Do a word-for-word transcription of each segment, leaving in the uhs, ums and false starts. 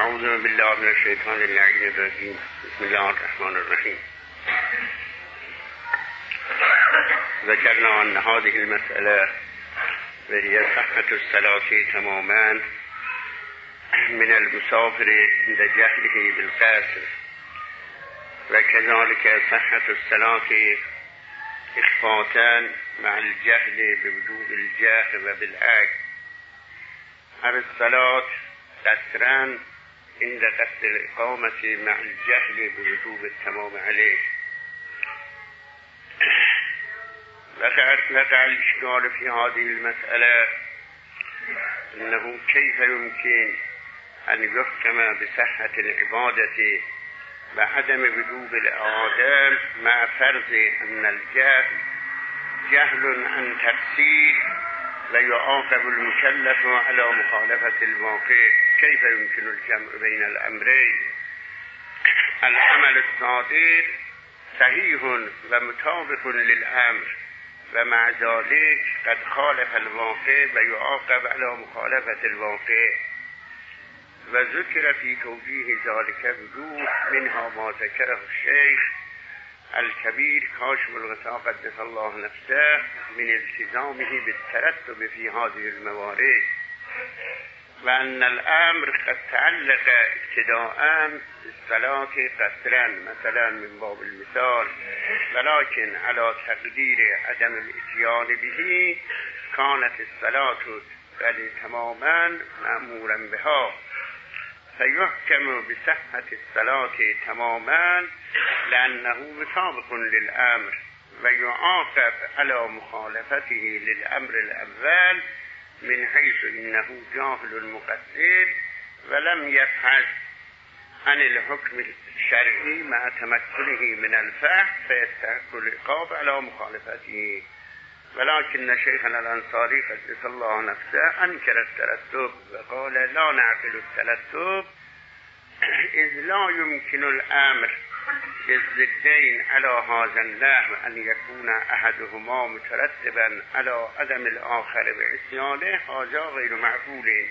اعوذ بالله من الشیطان اللعین الرجیم. بسم الله الرحمن الرحیم. ذکرنا ان هذه المسألة وهي صحة الصلاة تماما من المسافر عند جهله بالقصر، وكذلك صحة الصلاة إخفاء مع الجهل بوجوب الجهل وبالعكس. هر الصلاة قصرا عند قصد الإقامة مع الجهل بوجوب التمام عليه. وقع الإشكال في هذه المسألة أنه كيف يمكن أن يحكم بصحة العبادة وعدم وجوب الإعادة مع فرض أن الجهل جهل عن تفسير ويعاقب المكلف على مخالفة الواقع. كيف يمكن الجمع بين الأمرين؟ العمل الصادر صحيح ومطابق للأمر، ومع ذلك قد خالف الواقع ويعاقب على مخالفة الواقع. وذكر في توجيه ذلك وجوه، منها ما ذكره الشيخ الكبير كاشف الغطاء قدس الله نفسه من التزامه بالترتب في هذه الموارد، وأن الأمر قد تعلق ابتداء بالصلاة قصرا مثلا من باب المثال، ولكن على تقدير عدم الاتيان به كانت الصلاة بل تماما مأمورا بها، فيحكم بصحة الصلاة تماما لأنه مطابق للأمر، ويعاقب على مخالفته للأمر الأول من حيث إنه جاهل مقصر ولم يبحث عن الحكم الشرعي مع تمكنه من الفهم، فيستحق العقاب على مخالفته. ولكن شيخنا الأنصاري قدس الله نفسه أنكر الترتب وقال لا نعقل الترتب، إذ لا يمكن الأمر بالضدين على هذا النحو أن يكون أحدهما مترتبا على عدم الآخر بعصيانه، هذا غير معقول.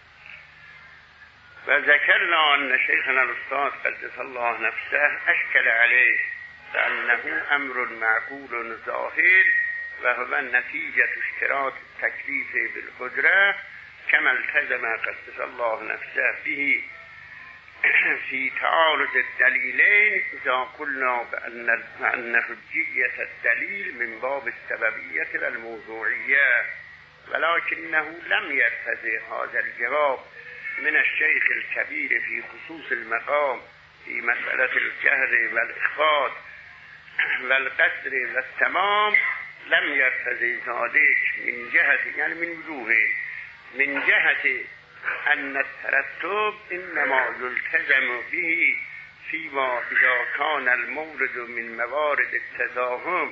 وذكرنا أن شيخنا الأستاذ قدس الله نفسه أشكل عليه فأنه أمر معقول ظاهر، وهو نتيجة اشتراط التكليف بالقدرة كما التزم قدس الله نفسه به في تعارض الدليلين، إذا قلنا بأن بأن حجية الدليل من باب السببية والموضوعية. ولكنه لم يرتضي هذا الجواب من الشيخ الكبير في خصوص المقام في مسألة الجهر والإخفاء والقصر والتمام، لم يرتضي ذلك من جهة يعني من وجوه، من جهة أن الترتب إنما يلتزم به فيما إذا كان المورد من موارد التزاحم،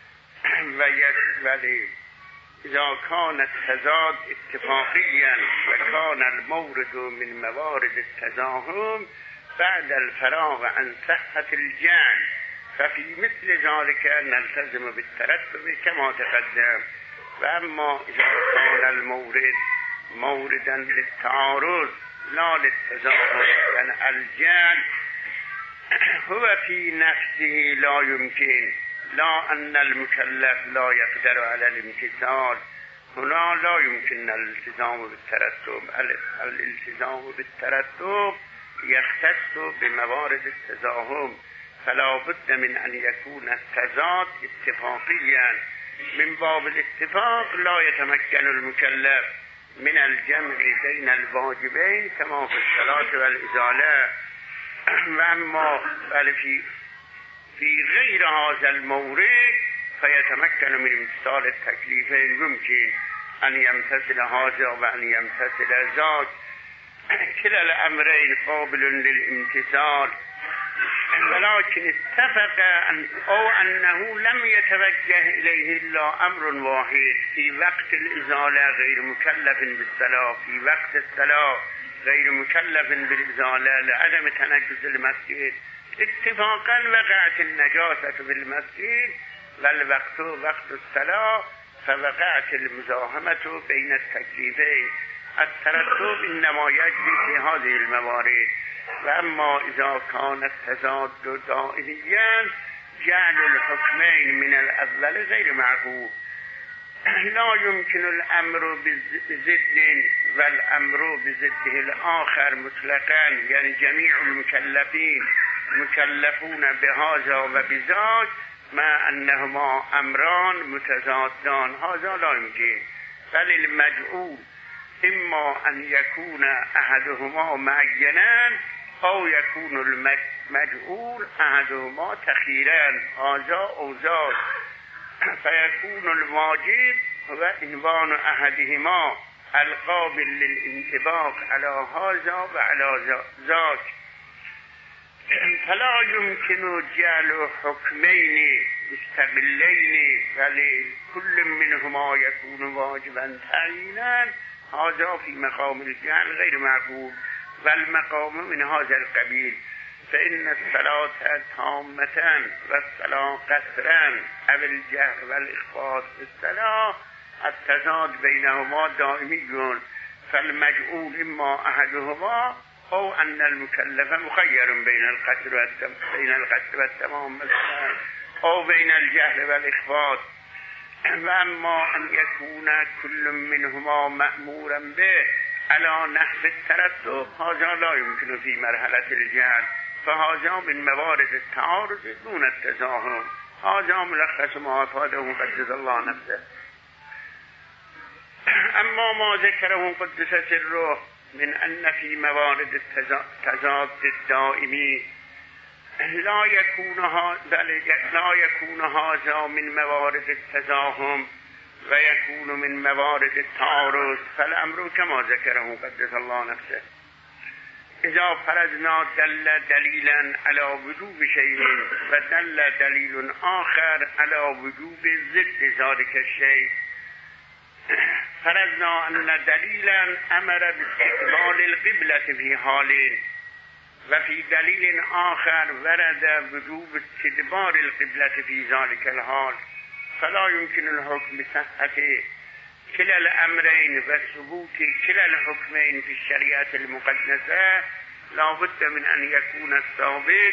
ولی إذا كان التضاد اتفاقيا وكان المورد من موارد التزاحم بعد الفراغ عن صحة الجعل، ففي مثل ذلك نلتزم بالترتب كما تقدم. وأما إذا كان المورد موردا للتعارض لا للتزاحم، يعني الجعل هو في نفسه لا يمكن، لا أن المكلف لا يقدر على الامتثال، هنا لا يمكن الالتزام بالترتب. الالتزام بالترتب يختص بموارد التزاحم، فلا بد من أن يكون التضاد اتفاقيا. من باب الاتفاق لا يتمكن المكلف من الجمع بين الواجبين كما في الصلاة والإزالة. وأما بل في في غير هذا المورد فيتمكن من امتثال التكليفين، يمكن أن يمتثل هذا وأن يمتثل ذاك، كلا الأمرين قابل للامتثال. ولكن اتفق أن أو أنه لم يتوجه إليه إلا أمر واحد في وقت الإزالة غير مكلف بالصلاة، في وقت الصلاة غير مكلف بالإزالة لعدم تنجس المسجد. اتفاقا وقعت النجاسة بالمسجد والوقت وقت الصلاة، فوقعت المزاحمة بين التكليفين. الترتب انما يجري في هذه الموارد و اما اذا كان التضاد دائميا جعل الحكمين من الاول غیر معقول. لا يمكن الامر بضد والامر بضده الاخر مطلقا، یعنی جمیع المکلفین مکلفون بهذا و بذاک مع انهما امران متضادان، هذا لا يمكن. بل المجعول اما ان يكون احدهما معینا او يكون المجعول احدهما تخیرا، هذا او ذاک، فيكون الواجب هو عنوان احدهما القابل للانطباق على هذا و على ذاك، فلا يمكن جعل حكمين مستقلين بل كل منهما يكون واجبا تعيينا، هذا في مقام الجعل غير معقول. والمقام من هذا القبيل، فإن الصلاة تامة والصلاة قصرا او الجهر والإخفاض في الصلاة التضاد بينهما دائمي، فالمجعول إما أحدهما او ان المكلف مخير بين القصر بين القصر والتمام مثلا او بين الجهل والاخفاض، و اما ان يكون كل منهما مأمورا به على نحو الترتب هذا لا يمكن في مرحلة الجهل، فهذا من موارد التعارض دون التزاحم. هذا ملخص ما افاده قدس الله نفسه. اما ما ذكره قدس سره من أن في موارد التضاد الدائمي لا يكون لا يكون هذا من موارد التزاحم و يكون من موارد التعارض، فالأمر كما ذكره قدس الله نفسه. إذا فرضنا دل دليلا على وجوب شيء و دل دليل آخر على وجوب ضد ذلك الشيء، فرضنا أن دليلا أمر باستقبال القبلة في حال و في دليل آخر ورد وجوب استدبار القبلة في ذلك الحال، فلا يمكن الحكم بصحة كلا الأمرين و ثبوت كلا الحكمين في الشريعة المقدسة. لا بد من أن يكون الثابت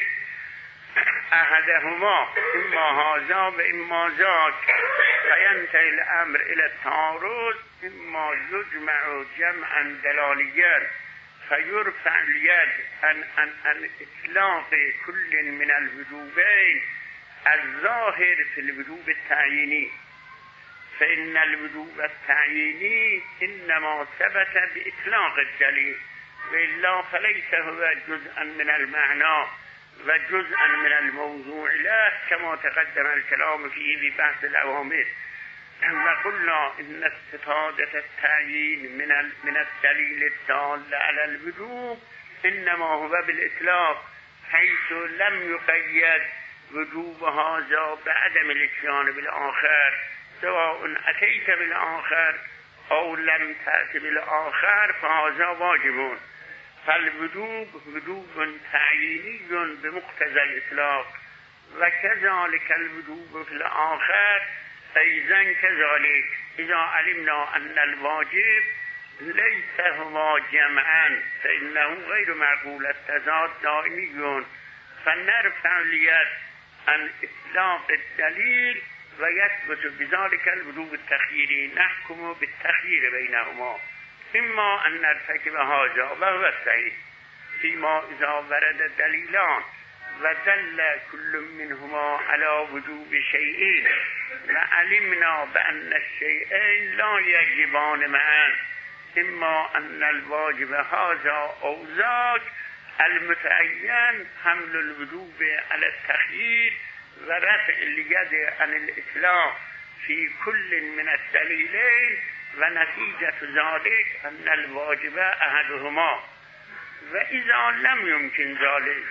أحدهما إما هذا وإما ذاك، فينتهي الأمر إلى التعارض، إما يجمع جمعا دلاليا فيرفع اليد عن عن عن إطلاق كل من الوجوبين الظاهر في الوجوب التعييني، فإن الوجوب التعييني إنما ثبت بإطلاق الدليل، وإلا فليس هو جزءا من المعنى وجزءا من الموضوع له كما تقدم الكلام فيه في بحث الأوامر. وقلنا إن استفادة التعيين من من الدليل الدال على الوجوب إنما هو بالإطلاق، حيث لم يقيد وجوب هذا بعدم الاتيان بالآخر، سواء أتيت بالآخر أو لم تأت بالآخر فهذا واجب، فالوجوب وجوب تعييني بمقتضى الإطلاق، وكذلك الوجوب في الآخر أيضا كذلك. إذا علمنا أن الواجب ليس هو جمعا فإنه غير معقول التضاد دائمي، فنرفع اليد عن إطلاق الدليل ويثبت بذلك الوجوب التخييري، نحكم بالتخيير بينهما، إما أن نرتكب هذا وهو الصحيح فيما إذا ورد دليلان ودل كل منهما على وجوب شيئين وعلمنا بأن الشيئين لا يجبان معا، إما أن الواجب هذا أو ذاك، المتعين حمل الوجوب على التخيير ورفع اليد عن الإطلاق في كل من الدليلين، ونتيجة ذلك أن الواجب أحدهما. وإذا لم يمكن ذلك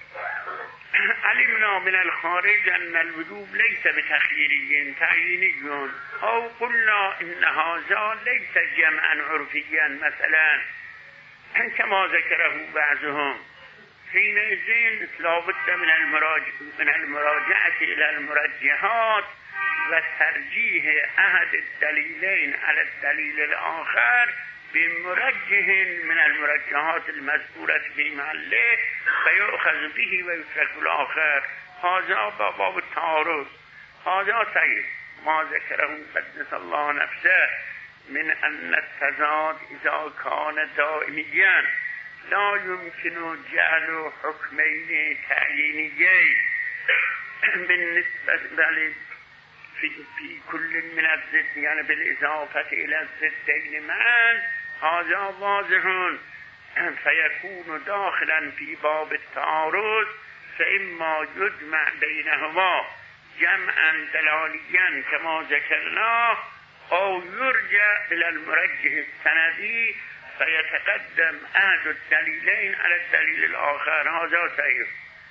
علمنا من الخارج أن الوجوب ليس بتخييري تعييني، أو قلنا إن هذا ليس جمعا عرفيا مثلا كما ذكره بعضهم، حينئذ لا بد من المراجعة من المراجعة إلى المرجحات وترجيح أحد الدليلين على الدليل الآخر بمرجح من المرجحات المذكورة في محله فيؤخذ به ويترك الآخر. هذا باب التعارض. هذا صحيح ما ذكره قدس الله نفسه من أن التضاد إذا كان دائميا لا يمكن جعل حكمين تعيينيين بالنسبة بل في, في كل من الضد، يعني بالإضافة إلى الضدين معا. هذا واضح فيكون داخلا في باب التعارض، فإما يجمع بينهما جمعا دلاليا كما ذكرنا، أو يرجع إلى المرجح السندي فيتقدم أحد الدليلين على الدليل الآخر. هذا صحيح.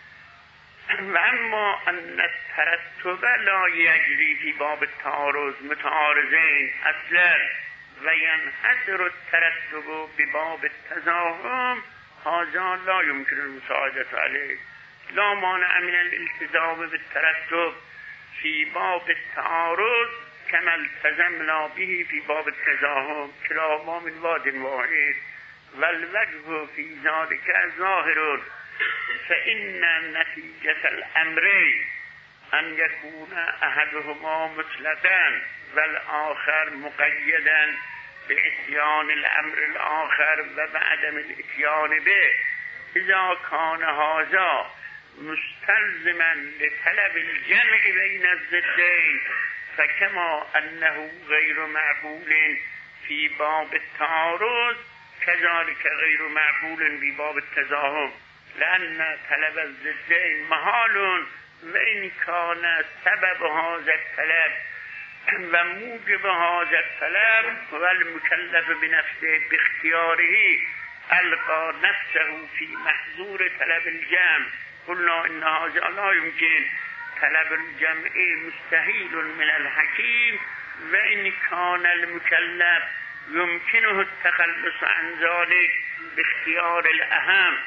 وأما أن الترتب لا يجري في باب التعارض متعارضين أصلا وينحصر الترتب بباب التزاحم، هذا لا يمكن المساعدة عليه. لا مانع من الالتزام بالترتب في باب التعارض كما التزمنا به في باب التزاحم، كلاهما من واد واحد. والوجه في ذلك ظاهر، فإن نتيجة الأمرين أن يكون أحدهما مطلقا والآخر مقيدا بإتيان الأمر الآخر وبعدم الإتيان به. إذا كان هذا مستلزما لطلب الجمع بين الضدين فكما أنه غير معقول في باب التعارض كذلك غير معقول في باب التزاحم، لأن طلب الضدين محال، وإن كان سبب هذا الطلب وموجب هذا الطلب والمكلف بنفسه باختياره ألقى نفسه في محظور طلب الجمع، قلنا إن هذا لا يمكن. طلب الجمع مستحيل من الحكيم، وإن كان المكلف يمكنه التخلص عن ذلك باختيار الأهم.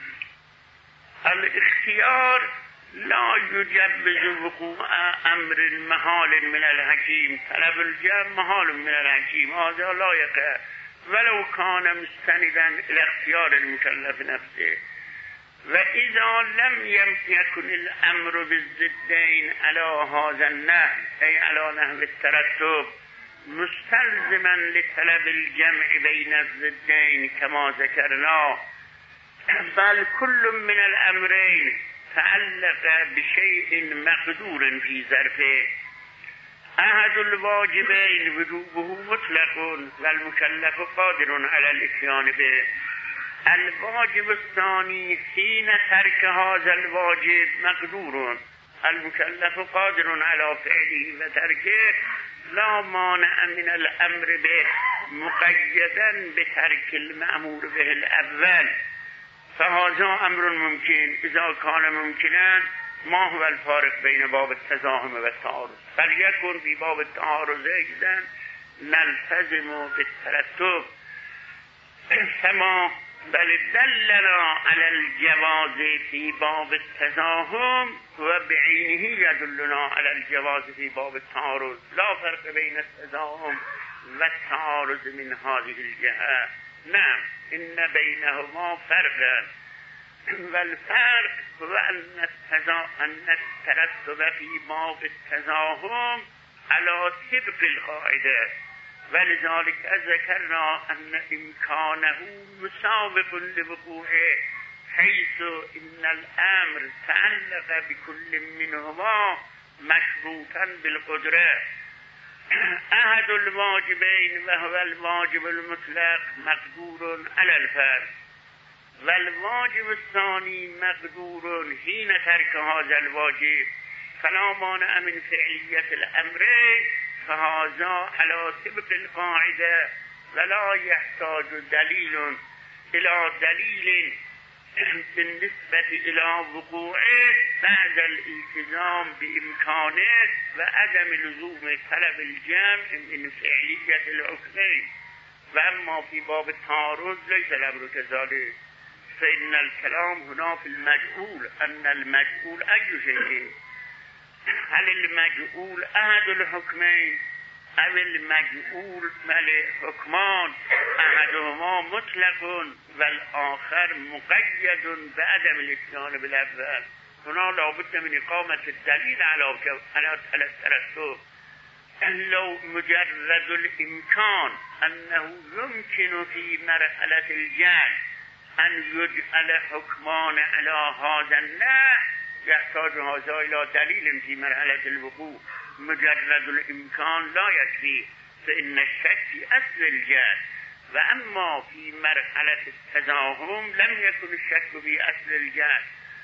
الاختيار لا يجوز وقوع أمر محال من الحكيم. طلب الجمع محال من الحكيم، هذا لا يقع ولو كان مستندا إلى اختيار المكلف نفسه. وإذا لم يكن الأمر بالضدين على هذا النحو، أي على نحو الترتب، مستلزما لطلب الجمع بين الضدين كما ذكرنا، بل كل من الأمرين تعلق بشيء مقدور في ظرفه. أحد الواجبين وجوبه مطلق والمكلف قادر على الاتيان به. الواجب الثاني حين ترك هذا الواجب مقدور، المكلف قادر على فعله وتركه، لا مانع من الأمر به مقيدا بترك المأمور به الأول، فهذا أمر ممكن. إذا كان ممكنا ما هو الفارق بين باب التزاحم والتعارض؟ فليكن في باب التعارض إذن نلتزم بالترتب كما بل دلنا على الجواز في باب التزاحم وبعينه يدلنا على الجواز في باب التعارض. لا فرق بين التزاحم والتعارض من هذه الجهة. نعم إن بينهما فرقا، والفرق هو أن الترتب في باب التزاحم على طبق القاعدة، ولذلك ذكرنا أن إمكانه مسابق لوقوعه، حيث إن الأمر تعلق بكل منهما مشروطا بالقدرة. أحد الواجبين وهو الواجب المطلق مقدور على الفرد، والواجب الثاني مقدور حين ترك هذا الواجب، فلا مانع من فعلية الأمرين، فهذا على طبق القاعدة ولا يحتاج دليل إلى دليل بالنسبة إلى وقوعه بعد الالتزام بإمكانه وعدم لزوم طلب الجمع من فعلية الحكمين. وأما في باب التعارض ليس الأمر كذلك، فإن الكلام هنا في المجهول، أن المجهول أي شيء، هل المجهول أحد الحكمين اول مجعول مل حکمان احدهما مطلق و الاخر مقید بعدم الاتیان بالاول هنا لابد من اقامت الدلیل على الترتب. لو مجرد الامکان انه يمكن في مرحله الجهل ان يجعل حكمان على هذا النحو يحتاج هذا الى دلیل في مرحله الوقوع. مجرد الامکان لا يكفي فإن الشك في اصل الجهل و اما في مرحله التزاحم لم يكن الشك في اصل الجهل.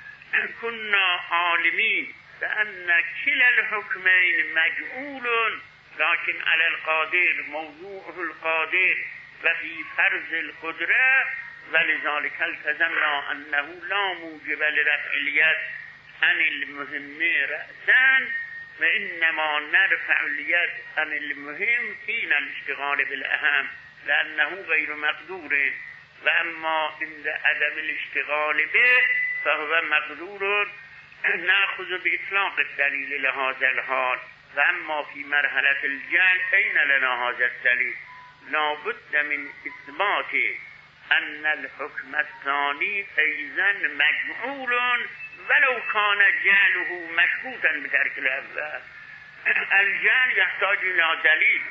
كنا عالمين بأن كلا الحكمين مجعول لكن على القادر موضوعه القادر وفي فرض القدرة ولذلك التزمنا أنه لا موجب لرفع اليد عن المهم رأسا وإنما نرفع اليد عن المهم حين الاشتغال بالأهم لأنه غير مقدور وأما عند عدم الاشتغال به فهو مقدور نأخذ بإطلاق الدليل لهذا الحال. وأما في مرحلة الجهل أين لنا هذا الدليل؟ لا بد من إثبات أن الحكم الثاني أيضا مجعول ولو كان جهله مشروطا بترك الأول. الجهل يحتاج إلى دليل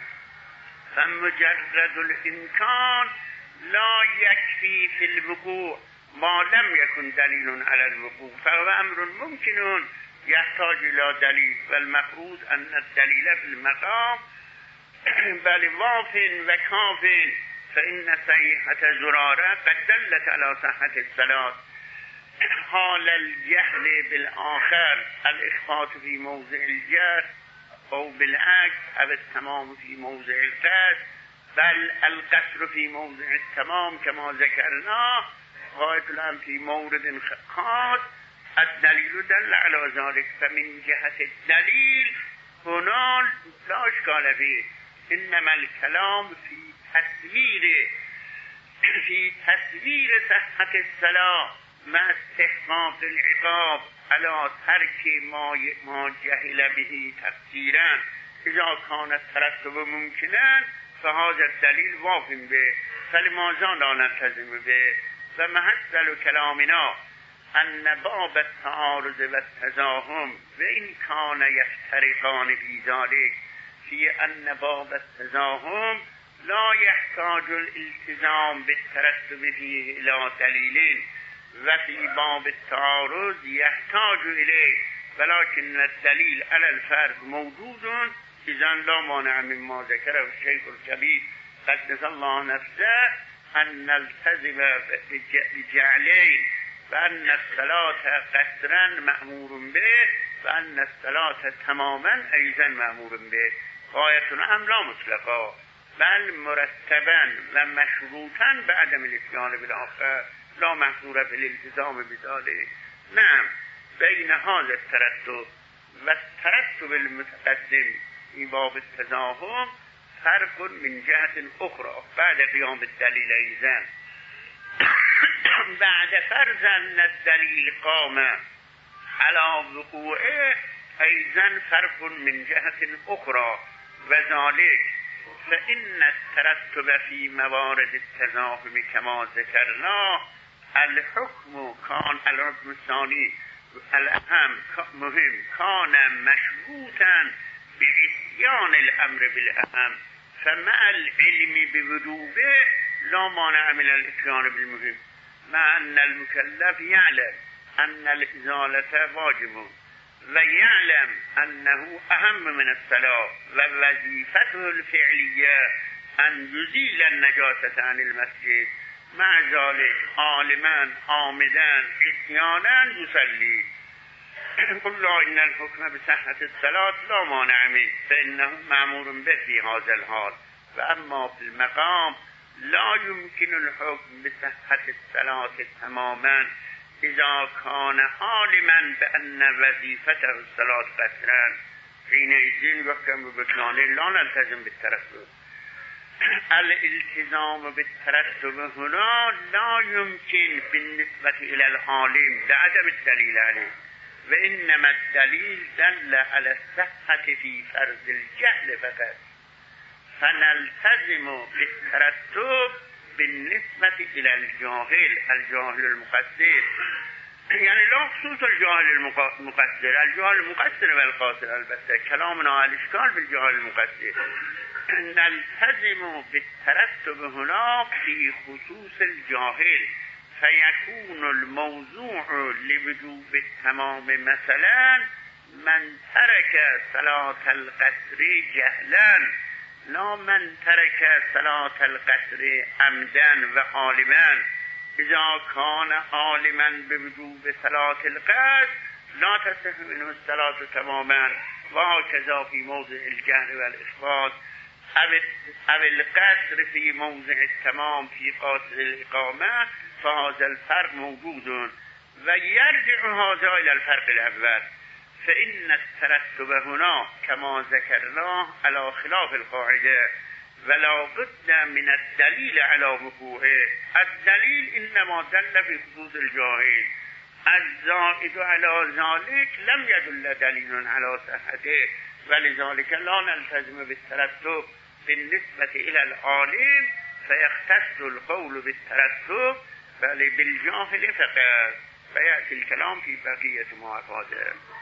فمجرد الإمكان لا يكفي في الوقوع ما لم يكن دليل على الوقوع فهو أمر ممكن يحتاج إلى دليل والمفروض أن الدليل في المقام بل واف وكاف فإن صحيحة زرارة قد دلت على صحة الصلاة. حال الجهل بالآخر الإخفاء في موضع الجهل أو بالعكس أو التمام في موضع القصر بل القصر في موضع التمام كما ذكرنا غاية الأمر في مورد خاص. الدليل دل على ذلك فمن جهة الدليل هنا لا إشكال فيه إنما الكلام في تصوير في تصوير صحة الصلاة مع استحقاق العقاب على ترك ما ما جهل به تفسيرا. إذا كان الترتب ممكنا فهذا الدليل واف به فلماذا لا نلتزم به؟ فمحصل كلامنا أن باب التعارض والتزاحم وإن كان يفترقان في ذلك في أن باب التزاحم لا يحتاج الالتزام بالترتب فيه إلى دليل وفي باب التعارض يحتاج إليه ولكن الدليل على الفرد موجود. إذن لا مانع مما ذكره الشيخ الكبير قدس الله نفسه أن نلتزم بجعلين فأن الصلاة قصرا مأمور به وأن الصلاة تماما أيضا مأمور به. غاية الأمر لا مطلقا بل مرتبا ومشروطا بعدم الاتيان بالآخر لا محظور في الالتزام بذلك. نعم بين هذا الترتب والترتب المتقدم في باب التزاحم فرق من جهة أخرى بعد قيام الدليل أيضا. بعد فرض أن الدليل قام على وقوعه أيضا فرق من جهة أخرى وذلك فإن الترتب في موارد التزاحم كما ذكرنا الحكم كان الحكم الثاني الأهم مهم كان مشروطا بإتيان الأمر بالأهم فمع العلم بوجوبه لا مانع من الاتيان بالمهم مع أن المكلف يعلم أن الإزالة واجب ويعلم أنه أهم من الصلاة ووظيفته الفعلية أن يزيل النجاسة عن المسجد مع ذلك عالما عامدا عصيانا يصلي. قل لا إن الحكم بصحة الصلاة لا مانع منه فإنه مأمور به في هذا الحال. وأما في المقام لا يمكن الحكم بصحة الصلاة تماما إذا كان عالما بأن وظيفته الصلاة قصرا حينئذ يحكم ببطلانه لا نلتزم بالترتب. الالتزام بالترتب هنا لا يمكن بالنسبة إلى العالم لعدم الدليل عليه وإنما الدليل دل على الصحة في فرض الجهل فقط فنلتزم بالترتب بالنسبة إلى الجاهل الجاهل المقصر، یعنی لا خصوص الجاهل المقصر، الجاهل المقصر والقاصر، البته كلامنا على الاشكال بالجاهل المقصر. نلتزم بالترتب هنا في خصوص الجاهل فيكون الموضوع لوجوب التمام مثلا من ترك صلاة القصر جهلا لا من ترك صلاة القصر عمدا و عالما. اذا كان عالما بوجوب صلاة القصر لا تصح منه الصلاة تماما وهكذا في موضع الجهر والإخفاض او القصر في موضع التمام في قاصر الإقامة فهذا الفرق موجود و يرجع هذا إلى الفرق الأول فإن الترتب هنا كما ذكرناه على خلاف القاعدة ولا بد من الدليل على وقوعه. الدليل إنما دل في خصوص الجاهل، الزائد على ذلك لم يدل دليل على صحته ولذلك لا نلتزم بالترتب بالنسبة إلى العالم فيختص القول بالترتب بل بالجاهل فقط. فيأتي الكلام في بقية ما أفاده.